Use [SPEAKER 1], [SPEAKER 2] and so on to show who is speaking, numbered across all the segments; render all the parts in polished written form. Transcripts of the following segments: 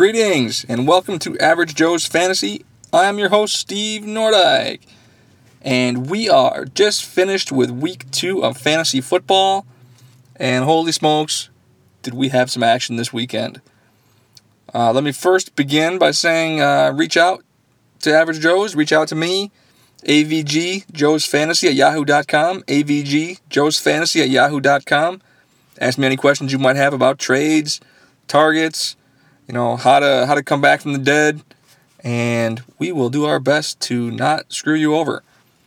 [SPEAKER 1] Greetings, and welcome to Average Joe's Fantasy. I'm your host, Steve Nordyke, and we are just finished with Week 2 of fantasy football, and holy smokes, did we have some action this weekend. Let me first begin by saying reach out to Average Joe's, reach out to me, AVG Joe's Fantasy at yahoo.com, AVG Joe's Fantasy at yahoo.com. Ask me any questions you might have about trades, targets, how to come back from the dead, and we will do our best to not screw you over.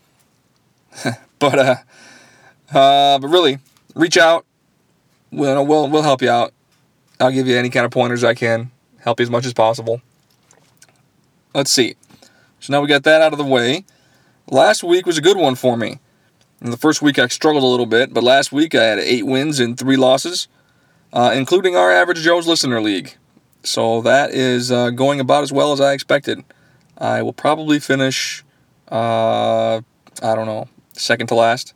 [SPEAKER 1] But really, reach out. We'll help you out. I'll give you any kind of pointers I can. Help you as much as possible. Let's see. So now we got that out of the way. Last week was a good one for me. In the first week I struggled a little bit, but last week I had 8 wins and 3 losses, including our Average Joe's Listener League. So that is going about as well as I expected. I will probably finish, second to last.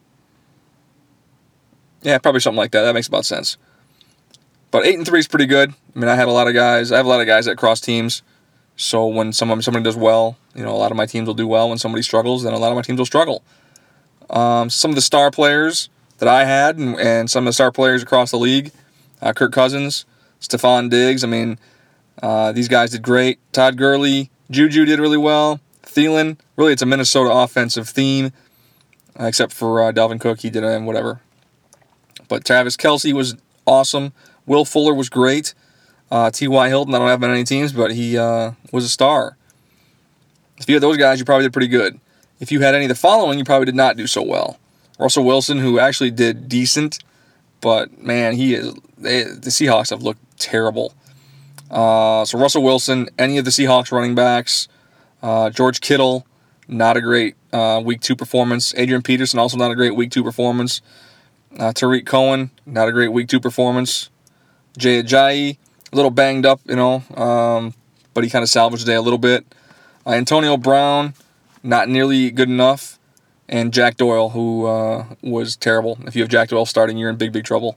[SPEAKER 1] Yeah, probably something like that. That makes about sense. But 8 and 3 is pretty good. I mean, I have a lot of guys that cross teams. So when somebody does well, a lot of my teams will do well. When somebody struggles, then a lot of my teams will struggle. Some of the star players that I had and some of the star players across the league, Kirk Cousins, Stephon Diggs, these guys did great. Todd Gurley, Juju did really well. Thielen, really it's a Minnesota offensive theme, except for Dalvin Cook, he did whatever. But Travis Kelce was awesome. Will Fuller was great. T.Y. Hilton, I don't have him on any teams, but he was a star. If you had those guys, you probably did pretty good. If you had any of the following, you probably did not do so well. Russell Wilson, who actually did decent, but man, the Seahawks have looked terrible. So Russell Wilson, any of the Seahawks running backs, George Kittle, not a great Week 2 performance. Adrian Peterson, also not a great Week 2 performance. Tariq Cohen, not a great Week 2 performance. Jay Ajayi, a little banged up, but he kind of salvaged the day a little bit. Antonio Brown, not nearly good enough. And Jack Doyle, who was terrible. If you have Jack Doyle starting, you're in big, big trouble.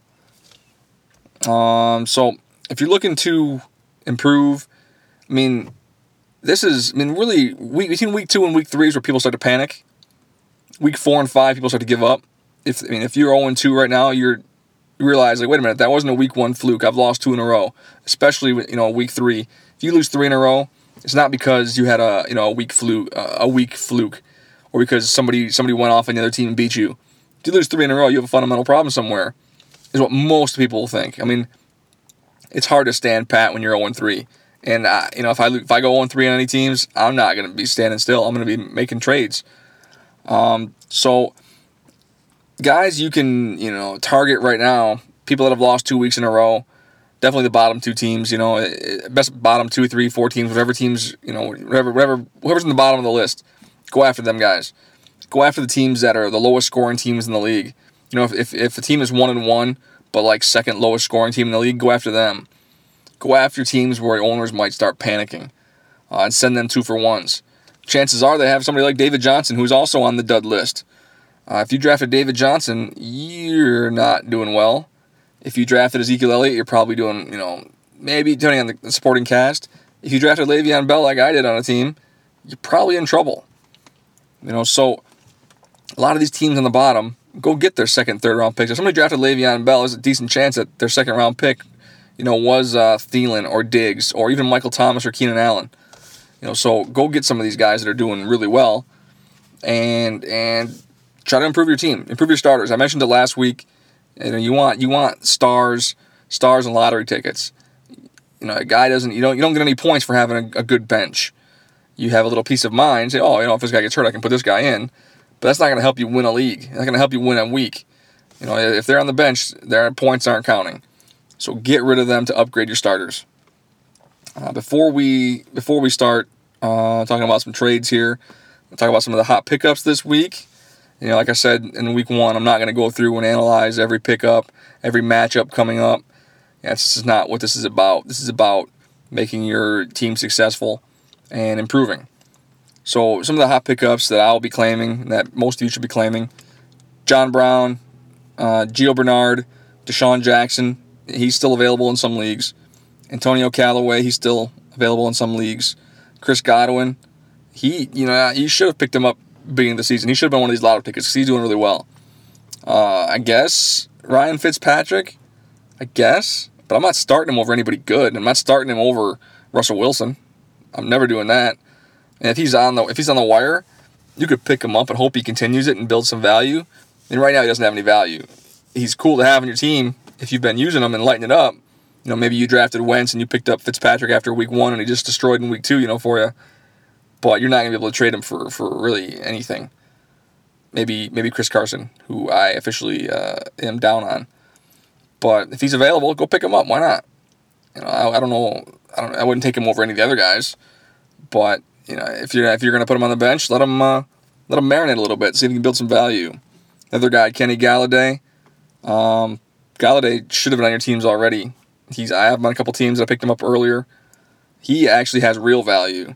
[SPEAKER 1] So if you're looking to improve, really, between Week 2 and Week 3 is where people start to panic. Week 4 and 5, people start to give up. If you're 0-2 right now, you realize, wait a minute, that wasn't a Week 1 fluke. I've lost 2 in a row, especially Week 3. If you lose 3 in a row, it's not because you had a weak fluke, or because somebody went off and the other team beat you. If you lose 3 in a row, you have a fundamental problem somewhere, is what most people think. It's hard to stand pat when you're 0-3. And, if I go 0-3 on any teams, I'm not going to be standing still. I'm going to be making trades. So, guys you can, target right now, people that have lost 2 weeks in a row, definitely the bottom 2 teams, best bottom 2, 3, 4 teams, whatever teams, whoever's in the bottom of the list, go after them guys. Go after the teams that are the lowest scoring teams in the league. If a team is 1-1, but second lowest scoring team in the league, go after them. Go after teams where owners might start panicking and send them 2-for-1s. Chances are they have somebody like David Johnson, who's also on the dud list. If you drafted David Johnson, you're not doing well. If you drafted Ezekiel Elliott, you're probably doing, maybe depending on the supporting cast. If you drafted Le'Veon Bell like I did on a team, you're probably in trouble. So a lot of these teams on the bottom, go get their second, third round picks. If somebody drafted Le'Veon Bell, there's a decent chance that their second round pick, was Thielen or Diggs or even Michael Thomas or Keenan Allen. So go get some of these guys that are doing really well and try to improve your team, improve your starters. I mentioned it last week. You want stars and lottery tickets. A guy doesn't. You don't get any points for having a good bench. You have a little peace of mind. Say, if this guy gets hurt, I can put this guy in. But that's not going to help you win a league. It's not going to help you win a week. If they're on the bench, their points aren't counting. So get rid of them to upgrade your starters. Before we start talking about some trades here, we'll talk about some of the hot pickups this week. Like I said in Week 1, I'm not going to go through and analyze every pickup, every matchup coming up. This is not what this is about. This is about making your team successful and improving. So some of the hot pickups that I'll be claiming, that most of you should be claiming: John Brown, Gio Bernard, Deshaun Jackson. He's still available in some leagues. Antonio Callaway, he's still available in some leagues. Chris Godwin, you should have picked him up beginning of the season. He should have been one of these lotto tickets because he's doing really well. I guess Ryan Fitzpatrick, but I'm not starting him over anybody good. I'm not starting him over Russell Wilson. I'm never doing that. And if he's on the wire, you could pick him up and hope he continues it and build some value. And right now he doesn't have any value. He's cool to have on your team if you've been using him and lighting it up. Maybe you drafted Wentz and you picked up Fitzpatrick after week 1 and he just destroyed in week 2, for you. But you're not going to be able to trade him for really anything. Maybe Chris Carson, who I officially am down on. But if he's available, go pick him up. Why not? I don't know. I wouldn't take him over any of the other guys. But if you're going to put him on the bench, let him marinate a little bit, see if he can build some value. Another guy, Kenny Galladay. Galladay should have been on your teams already. I have him on a couple teams. I picked him up earlier. He actually has real value.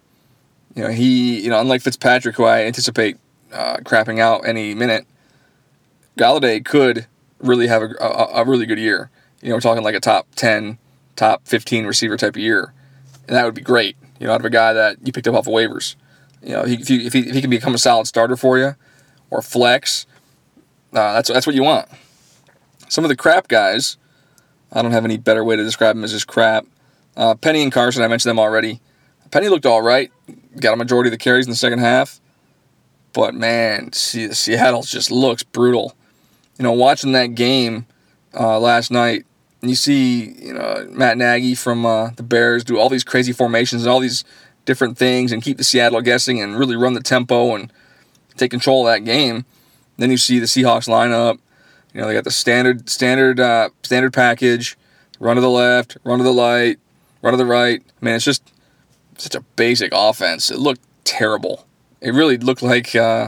[SPEAKER 1] Unlike Fitzpatrick, who I anticipate crapping out any minute, Galladay could really have a really good year. We're talking like a top 10, top 15 receiver type of year. And that would be great, out of a guy that you picked up off of waivers. If he can become a solid starter for you or flex, that's what you want. Some of the crap guys, I don't have any better way to describe them as just crap. Penny and Carson, I mentioned them already. Penny looked all right. Got a majority of the carries in the second half. But, man, Seattle just looks brutal. Watching that game last night, and you see Matt Nagy from the Bears do all these crazy formations and all these different things and keep the Seattle guessing and really run the tempo and take control of that game. Then you see the Seahawks line up. They got the standard package, run to the left, run to the light, run to the right. Man, it's just such a basic offense. It looked terrible. It really looked like an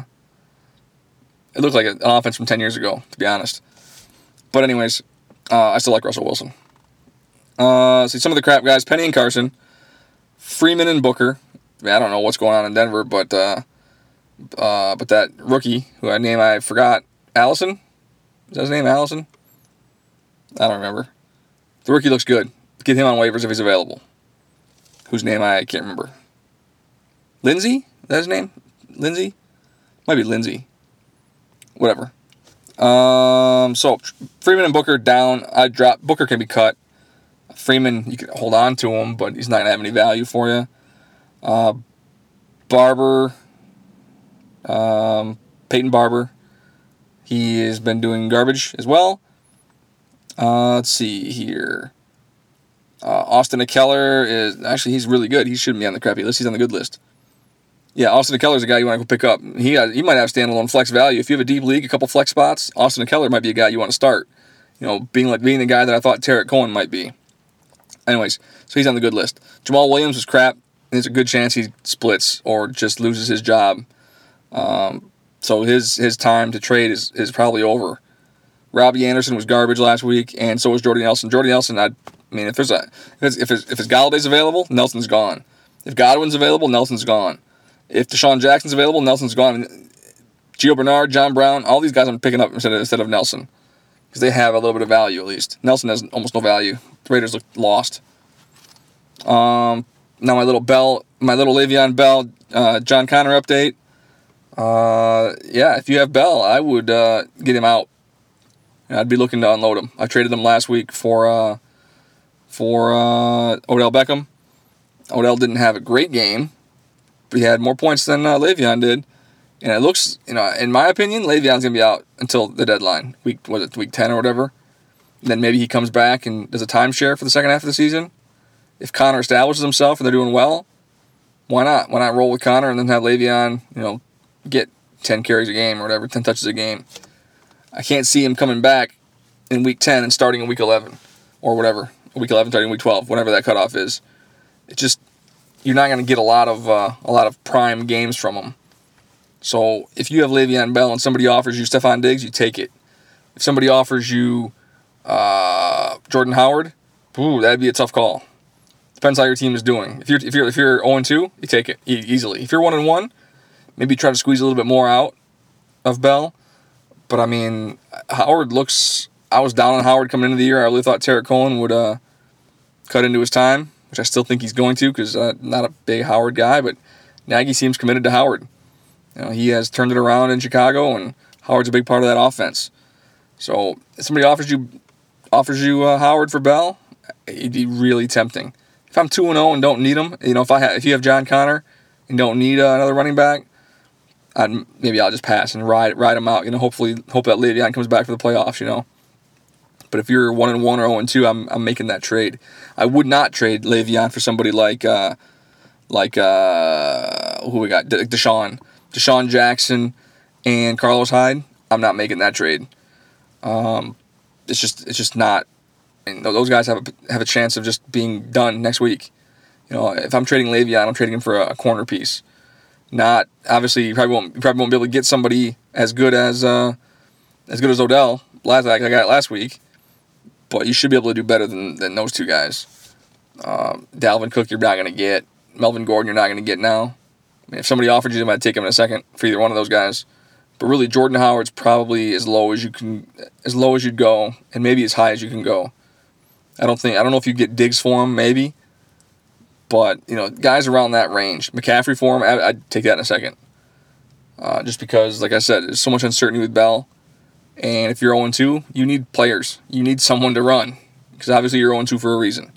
[SPEAKER 1] offense from 10 years ago, to be honest. But anyways, I still like Russell Wilson. See some of the crap guys: Penny and Carson, Freeman and Booker. I don't know what's going on in Denver, but that rookie who I forgot, Allison. Is that his name, Allison? I don't remember. The rookie looks good. Get him on waivers if he's available. Whose name I can't remember. Lindsey? Is that his name? Lindsey? Might be Lindsey. Whatever. So, Freeman and Booker down. I dropped. Booker can be cut. Freeman, you can hold on to him, but he's not going to have any value for you. Barber. Peyton Barber. He has been doing garbage as well. Let's see here. Austin Ekeler he's really good. He shouldn't be on the crappy list. He's on the good list. Yeah, Austin Ekeler is a guy you want to go pick up. He might have standalone flex value. If you have a deep league, a couple flex spots, Austin Ekeler might be a guy you want to start. Being the guy that I thought Tarek Cohen might be. Anyways, so he's on the good list. Jamal Williams was crap. There's a good chance he splits or just loses his job. So his time to trade is probably over. Robbie Anderson was garbage last week, and so was Jordy Nelson. Jordy Nelson, if it's Galladay's available, Nelson's gone. If Godwin's available, Nelson's gone. If Deshaun Jackson's available, Nelson's gone. Gio Bernard, John Brown, all these guys I'm picking up instead of Nelson because they have a little bit of value at least. Nelson has almost no value. The Raiders look lost. Now my little Le'Veon Bell, John Connor update. If you have Bell, I would get him out. I'd be looking to unload him. I traded him last week for Odell Beckham. Odell didn't have a great game, but he had more points than Le'Veon did. And it looks, in my opinion, Le'Veon's going to be out until the deadline, week 10 or whatever. And then maybe he comes back and does a timeshare for the second half of the season. If Connor establishes himself and they're doing well, why not? Why not roll with Connor and then have Le'Veon, get 10 carries a game or whatever, 10 touches a game. I can't see him coming back in week 10 and starting in week 11 or whatever. Week 11 starting week 12, whatever that cutoff is. It's just, you're not going to get a lot of prime games from him. So if you have Le'Veon Bell and somebody offers you Stephon Diggs, you take it. If somebody offers you Jordan Howard, that'd be a tough call. Depends how your team is doing. If you're 0-2, you take it easily. If you're 1-1, maybe try to squeeze a little bit more out of Bell. But Howard looks. I was down on Howard coming into the year. I really thought Tarek Cohen would cut into his time, which I still think he's going to because not a big Howard guy, but Nagy seems committed to Howard. He has turned it around in Chicago, and Howard's a big part of that offense. So if somebody offers you Howard for Bell, it'd be really tempting. If I'm 2-0 and don't need him, if you have John Connor and don't need another running back, maybe I'll just pass and ride him out. Hopefully hope that Le'Veon comes back for the playoffs. But if you're 1-1 or 0-2, I'm making that trade. I would not trade Le'Veon for somebody like who we got, Deshaun Jackson and Carlos Hyde. I'm not making that trade. It's just not. Those guys have a chance of just being done next week. If I'm trading Le'Veon, I'm trading him for a corner piece. Not obviously you probably won't be able to get somebody as good as Odell like I got last week. But you should be able to do better than those two guys. Dalvin Cook, you're not going to get. Melvin Gordon, you're not going to get now. If somebody offered you, I might take him in a second for either one of those guys. But really, Jordan Howard's probably as low as you'd go, and maybe as high as you can go. I don't know if you get Diggs for him, maybe. But guys around that range, McCaffrey for him, I'd take that in a second. Just because, like I said, there's so much uncertainty with Bell. And if you're 0-2, you need players. You need someone to run. Because obviously you're 0-2 for a reason.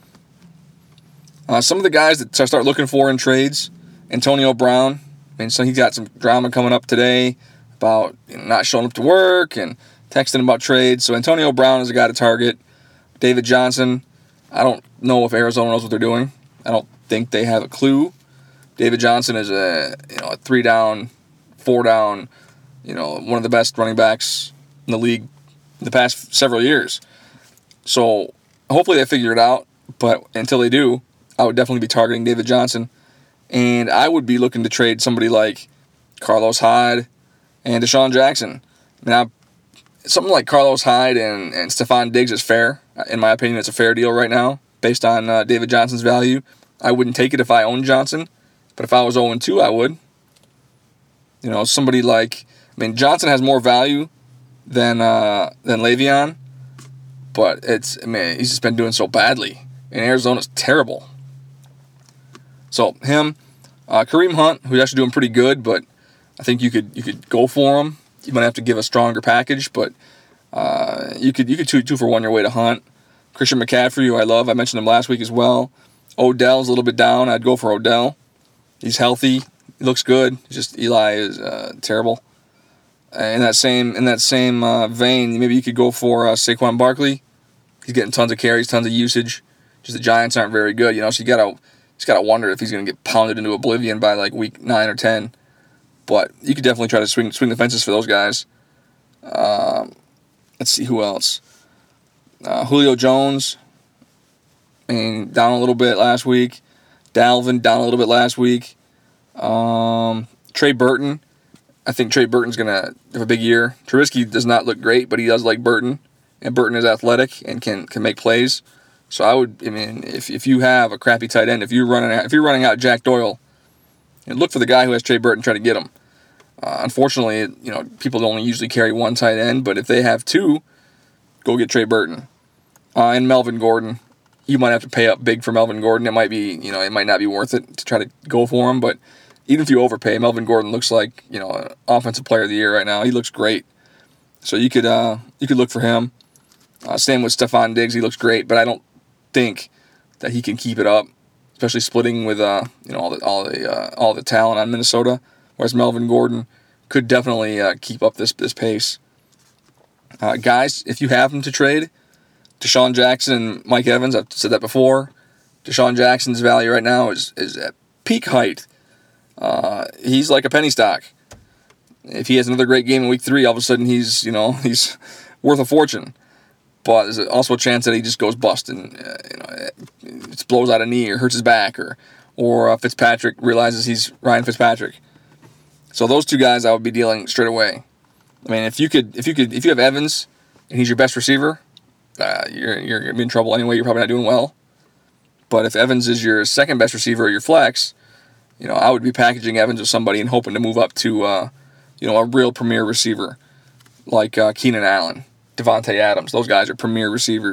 [SPEAKER 1] Some of the guys that I start looking for in trades, Antonio Brown. So he got some drama coming up today about not showing up to work and texting about trades. So Antonio Brown is a guy to target. David Johnson, I don't know if Arizona knows what they're doing. I don't think they have a clue. David Johnson is a 3-down, 4-down, one of the best running backs in the league in the past several years. So hopefully they figure it out. But until they do, I would definitely be targeting David Johnson. And I would be looking to trade somebody like Carlos Hyde and Deshaun Jackson. Something like Carlos Hyde and Stephon Diggs is fair. In my opinion, it's a fair deal right now based on David Johnson's value. I wouldn't take it if I owned Johnson. But if I was 0-2, I would. Somebody like... Johnson has more value than Le'Veon, but he's just been doing so badly, and Arizona's terrible. So him, Kareem Hunt, who's actually doing pretty good, but I think you could go for him. You might have to give a stronger package, but you could 2-for-1 your way to Hunt. Christian McCaffrey, who I love, I mentioned him last week as well. Odell's a little bit down. I'd go for Odell. He's healthy. He looks good. Just Eli is terrible. In that same vein, maybe you could go for Saquon Barkley. He's getting tons of carries, tons of usage. Just the Giants aren't very good, so you gotta wonder if he's gonna get pounded into oblivion by like week 9 or 10. But you could definitely try to swing the fences for those guys. Let's see who else. Julio Jones, down a little bit last week. Dalvin down a little bit last week. Trey Burton. I think Trey Burton's going to have a big year. Trubisky does not look great, but he does like Burton. And Burton is athletic and can make plays. So I would, if you have a crappy tight end, if you're running out Jack Doyle, look for the guy who has Trey Burton, try to get him. Unfortunately, people only usually carry one tight end, but if they have two, go get Trey Burton. And Melvin Gordon. You might have to pay up big for Melvin Gordon. It might be, it might not be worth it to try to go for him, but even if you overpay, Melvin Gordon looks like, an offensive player of the year right now. He looks great. So you could look for him. Same with Stephon Diggs. He looks great, but I don't think that he can keep it up, especially splitting with all the talent on Minnesota. Whereas Melvin Gordon could definitely keep up this pace. Guys, if you have them to trade, Deshaun Jackson and Mike Evans, I've said that before. Deshaun Jackson's value right now is at peak height. He's like a penny stock. If he has another great game in week 3, all of a sudden he's worth a fortune. But there's also a chance that he just goes bust and it blows out a knee or hurts his back, or Fitzpatrick realizes he's Ryan Fitzpatrick. So those two guys I would be dealing straight away. If you have Evans and he's your best receiver, you're gonna be in trouble anyway. You're probably not doing well. But if Evans is your second best receiver or your flex, I would be packaging Evans with somebody and hoping to move up to a real premier receiver like Keenan Allen, Devontae Adams. Those guys are premier receivers.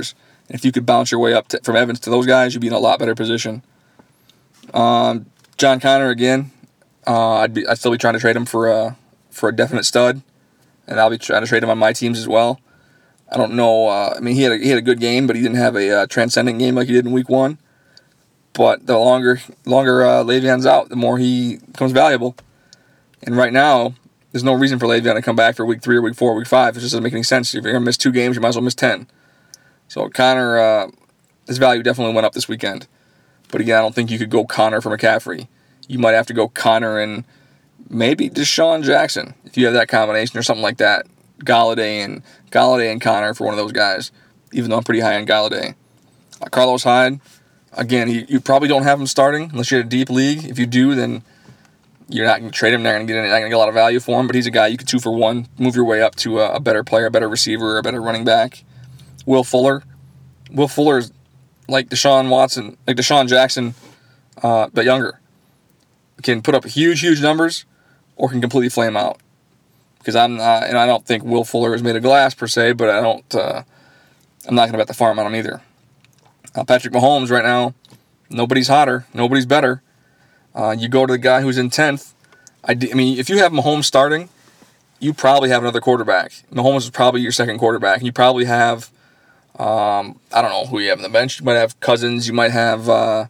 [SPEAKER 1] If you could bounce your way up from Evans to those guys, you'd be in a lot better position. John Connor again. I'd still be trying to trade him for a definite stud, and I'll be trying to trade him on my teams as well. I don't know. I mean, he had a good game, but he didn't have a transcendent game like he did in Week 1. But the longer Le'Veon's out, the more he becomes valuable. And right now, there's no reason for Le'Veon to come back for Week 3 or Week 4 or Week 5. It just doesn't make any sense. If you're going to miss 2 games, you might as well miss 10. So Connor, his value definitely went up this weekend. But again, I don't think you could go Connor for McCaffrey. You might have to go Connor and maybe Deshaun Jackson if you have that combination or something like that. Galladay and Connor for one of those guys, even though I'm pretty high on Galladay. Carlos Hyde, again, you probably don't have him starting unless you're in a deep league. If you do, then you're not going to trade him. You're not going to get a lot of value for him, but he's a guy you could 2 for 1, move your way up to a better player, a better receiver, a better running back. Will Fuller is like Deshaun Jackson, but younger. Can put up huge numbers, or can completely flame out. Because I don't think Will Fuller is made of glass per se, but I'm not going to bet the farm on him either. Patrick Mahomes right now, nobody's hotter, nobody's better. You go to the guy who's in 10th. I mean, if you have Mahomes starting, you probably have another quarterback. Mahomes is probably your second quarterback. You probably have, I don't know who you have on the bench. You might have Cousins. You might have,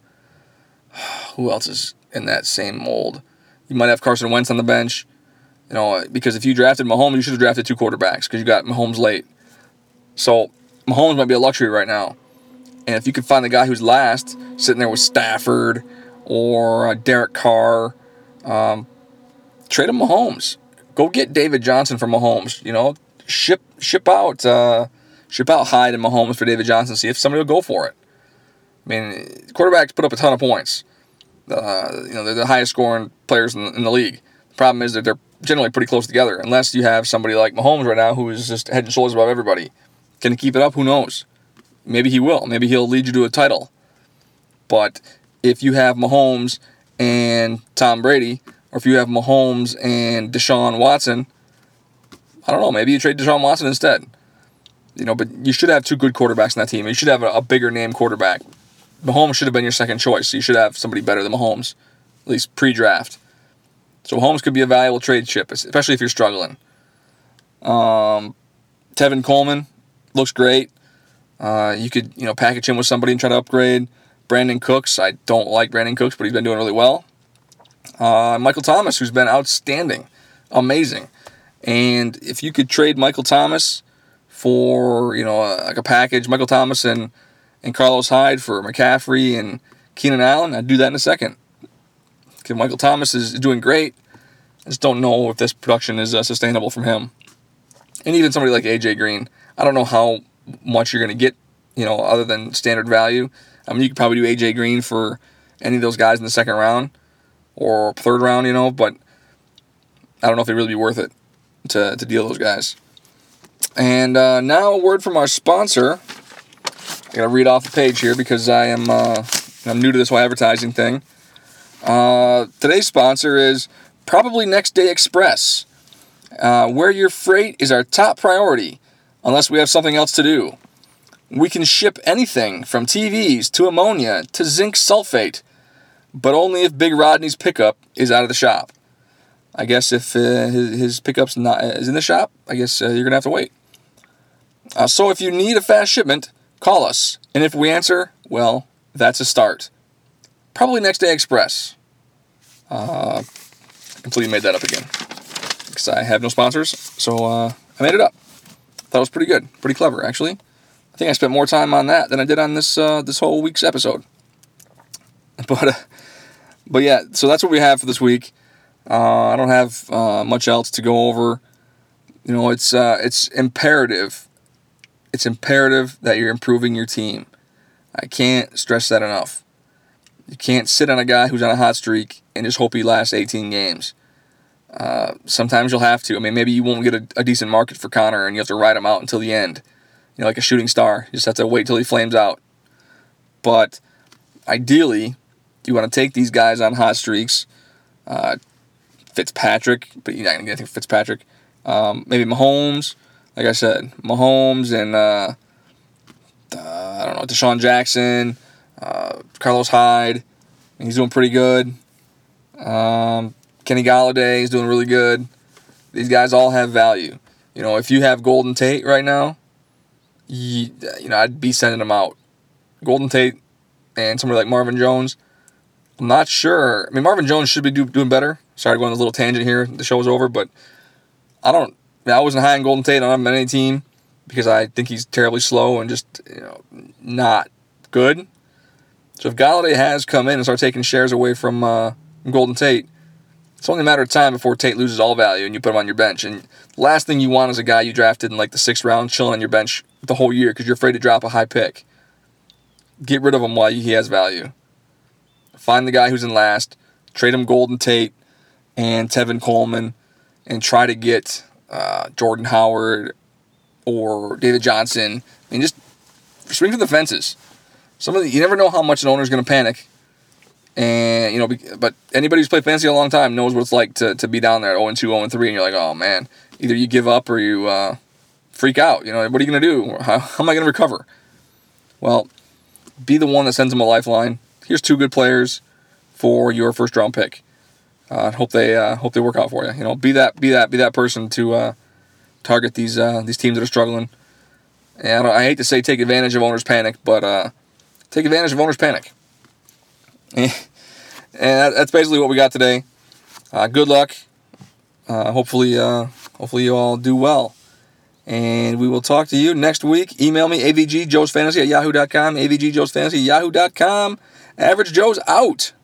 [SPEAKER 1] who else is in that same mold? You might have Carson Wentz on the bench. You know, because if you drafted Mahomes, you should have drafted 2 quarterbacks because you got Mahomes late. So Mahomes might be a luxury right now. And if you could find the guy who's last, sitting there with Stafford or Derek Carr, trade him Mahomes. Go get David Johnson for Mahomes. You know, ship out Hyde and Mahomes for David Johnson. See if somebody will go for it. I mean, quarterbacks put up a ton of points. They're the highest scoring players in the league. The problem is that they're generally pretty close together, unless you have somebody like Mahomes right now who is just head and shoulders above everybody. Can he keep it up? Who knows? Maybe he will. Maybe he'll lead you to a title. But if you have Mahomes and Tom Brady, or if you have Mahomes and Deshaun Watson, I don't know, maybe you trade Deshaun Watson instead. You know, but you should have 2 good quarterbacks in that team. You should have a bigger name quarterback. Mahomes should have been your second choice, so you should have somebody better than Mahomes, at least pre-draft. So Mahomes could be a valuable trade chip, especially if you're struggling. Tevin Coleman looks great. You could, package him with somebody and try to upgrade. Brandon Cooks, I don't like Brandon Cooks, but he's been doing really well. Michael Thomas, who's been outstanding, amazing. And if you could trade Michael Thomas for, like a package, Michael Thomas and Carlos Hyde for McCaffrey and Keenan Allen, I'd do that in a second. Because Michael Thomas is doing great. I just don't know if this production is sustainable from him. And even somebody like A.J. Green, I don't know how much you're going to get, other than standard value. I mean, you could probably do A.J. Green for any of those guys in the second round or third round, but I don't know if it'd really be worth it to deal those guys. And now a word from our sponsor. I got to read off the page here because I'm new to this whole advertising thing. Today's sponsor is Probably Next Day Express, where your freight is our top priority, unless we have something else to do. We can ship anything from TVs to ammonia to zinc sulfate, but only if Big Rodney's pickup is out of the shop. I guess if his pickup's is in the shop, I guess you're going to have to wait. So if you need a fast shipment, call us. And if we answer, well, that's a start. Probably Next Day Express. I completely made that up again because I have no sponsors, so I made it up. Thought it was pretty good, pretty clever, actually. I think I spent more time on that than I did on this whole week's episode. But yeah, so that's what we have for this week. I don't have much else to go over. It's imperative. It's imperative that you're improving your team. I can't stress that enough. You can't sit on a guy who's on a hot streak and just hope he lasts 18 games. Sometimes you'll have to. I mean, maybe you won't get a decent market for Connor and you have to ride him out until the end. Like a shooting star. You just have to wait till he flames out. But ideally, you want to take these guys on hot streaks. Fitzpatrick, but you're not going to get anything from Fitzpatrick. Maybe Mahomes. Like I said, Mahomes and I I don't know, Deshaun Jackson, Carlos Hyde. He's doing pretty good. Kenny Golladay is doing really good. These guys all have value. If you have Golden Tate right now, I'd be sending him out. Golden Tate and somebody like Marvin Jones, I'm not sure. I mean, Marvin Jones should be doing better. Sorry to go on a little tangent here. The show's over, but I wasn't high on Golden Tate on any team because I think he's terribly slow and just not good. So if Golladay has come in and start taking shares away from Golden Tate, it's only a matter of time before Tate loses all value and you put him on your bench. And the last thing you want is a guy you drafted in like the 6th round chilling on your bench the whole year because you're afraid to drop a high pick. Get rid of him while he has value. Find the guy who's in last, trade him Golden Tate and Tevin Coleman, and try to get Jordan Howard or David Johnson. I mean, just swing for the fences. You never know how much an owner's going to panic. And, but anybody who's played fantasy a long time knows what it's like to be down there at 0-2, 0-3, and you're like, oh, man, either you give up or you freak out. What are you going to do? How am I going to recover? Well, be the one that sends them a lifeline. Here's 2 good players for your first-round pick. Hope they work out for you. Be that person to target these teams that are struggling. And I hate to say take advantage of owners' panic, but take advantage of owners' panic. And that's basically what we got today. Good luck. Hopefully you all do well. And we will talk to you next week. Email me, avgjoesfantasy@yahoo.com, avgjoesfantasy@yahoo.com. Average Joe's out.